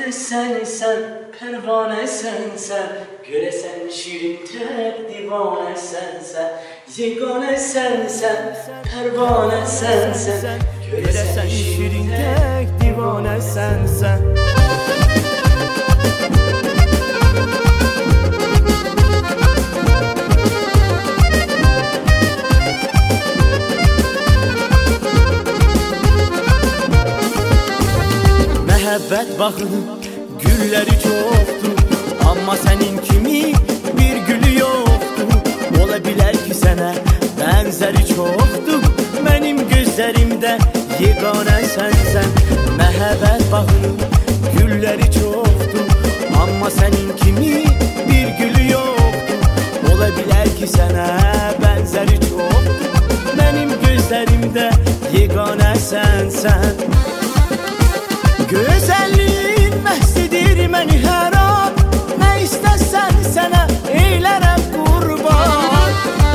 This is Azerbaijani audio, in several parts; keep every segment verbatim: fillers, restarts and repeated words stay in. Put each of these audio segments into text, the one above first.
Yegane sen sen, pervane sen sen, göresen şirin tek divane sen sen. Yegane sen sen, pervane sen sen, göresen şirin tek divane sen sen. Məhəbbət baxın, gülləri çoxdur, amma sənin kimi bir gülü yoxdur. Ola bilər ki sənə bənzəri çoxdur, mənim gözlərimdə yeganə sənsən. Məhəbbət baxın, gülləri çoxdur, amma sənin kimi bir gülü yoxdur. Ola bilər ki sənə bənzəri çoxdur, mənim gözlərimdə yeganə sənsən. Gözəlliyin məhz edir məni hər an, nə istəsən sənə eylərəm qurban.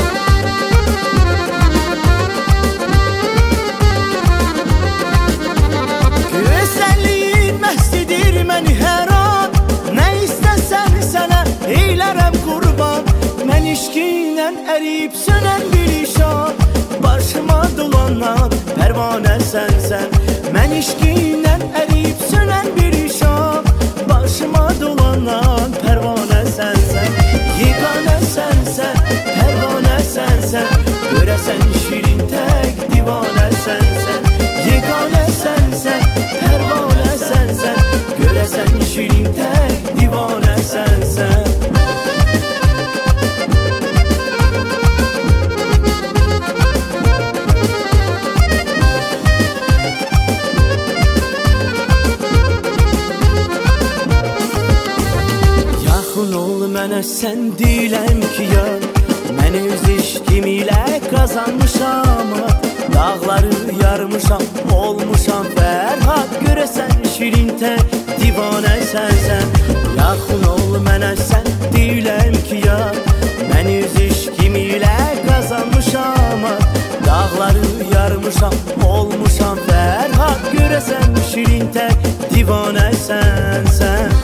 Gözəlliyin məhz edir məni hər an, nə istəsən sənə eylərəm qurban. Mən işqinlə əriyib sönən bir işan, başıma dolanan pərvanə sənsən. Mən işqinlə əriyib sönən bir işan, başıma dolanan pərvanə sənsən. Yeganə sənsən, pərvanə sənsən, görəsən şirin tək divanə sənsən. Yeganə sənsən, pərvanə sənsən, görəsən şirin tək divanə sənsən. Mənə sən deyiləm ki yar, mən öz işkim ilə qazanmışam. Dağları yarmışam, olmuşam fərhad, görəsən şirin tək divanə sənsən. Yaxın ol mənə sən deyiləm ki yar, mən öz işkim ilə qazanmışam. Dağları yarmışam, olmuşam fərhad, görəsən şirin tək divanə sənsən.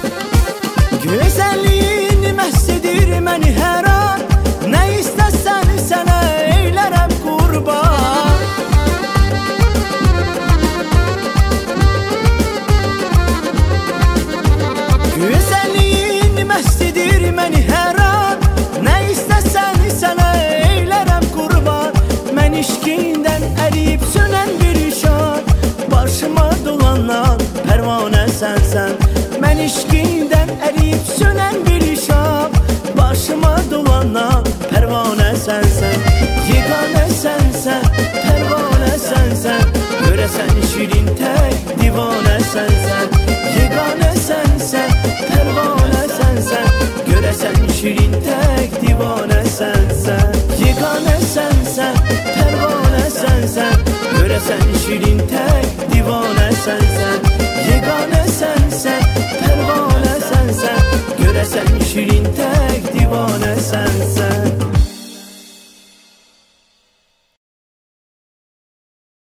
Gözəlliyin məhz edir məni hər an, nə istəsən sənə eylərəm qurban. Gözəlliyin məhz edir məni hər an, nə istəsən sənə eylərəm qurban. Mən işqindən əriyib sönən bir işan, başıma dolanan pərvanə sənsən. Mən işqindən əriyib sönən bir işan, başıma dolanan pərvanə sənsən. Yeganə sənsən, pərvanə sənsən, görəsən şirin tək divanə sənsən. Yeganə sənsən, pərvanə sənsən, görəsən şirin tək divanə sənsən. Yeganə sənsən, pərvanə sənsən, görəsən şirin tək